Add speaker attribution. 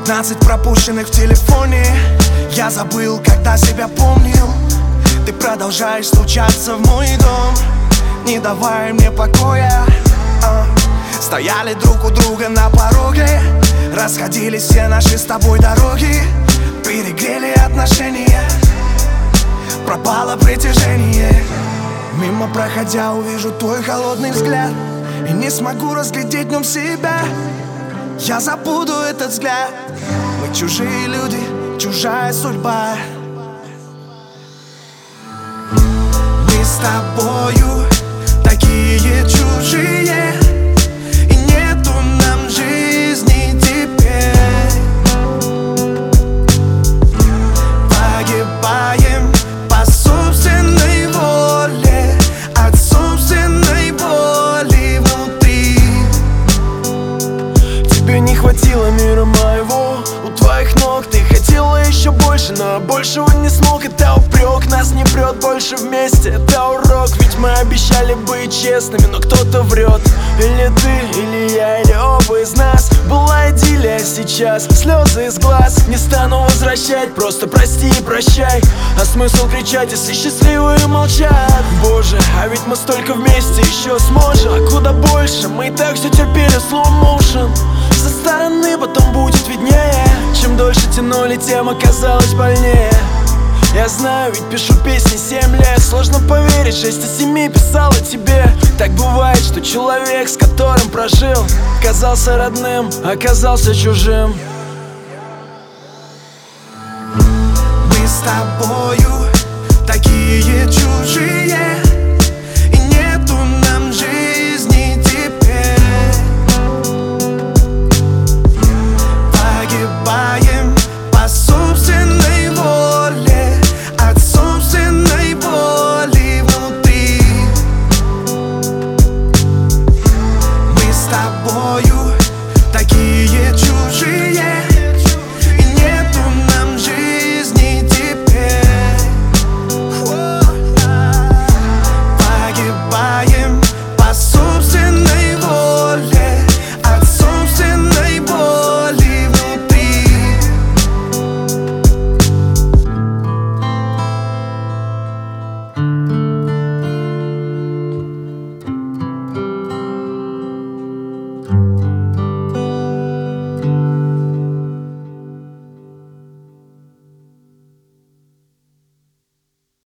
Speaker 1: 15 пропущенных в телефоне. Я забыл, когда себя помнил. Ты продолжаешь стучаться в мой дом, не давая мне покоя. Стояли друг у друга на пороге, расходились все наши с тобой дороги. Перегрели отношения, пропало притяжение. Мимо проходя увижу твой холодный взгляд и не смогу разглядеть в нем себя. Я забуду этот взгляд. Мы чужие люди, чужая судьба. Мы с тобою такие чужие, и нету нам жизни теперь. Погибаем по собственной воле, от собственной боли внутри.
Speaker 2: Тебе не хватило мира моего, у твоих ног ты хотела еще больше, но большего не смог. Это упрек, нас не прет больше вместе, это урок. Ведь мы обещали быть честными, но кто-то врет. Или ты, или я, или оба из нас. Была идиллия, сейчас слезы из глаз. Не стану возвращать, просто прости и прощай. А смысл кричать, если счастливые молчат? Боже, а ведь мы столько вместе еще сможем. А куда больше, мы и так все терпели, slow motion. Со стороны потом будет виднее. Чем дольше тянули, тем оказалось больнее. Я знаю, ведь пишу песни 7 лет. Сложно поверить, 6 из 7 писала тебе. Так бывает, что человек, с которым прожил, казался родным, оказался чужим.
Speaker 1: Мы с тобою такие чужие,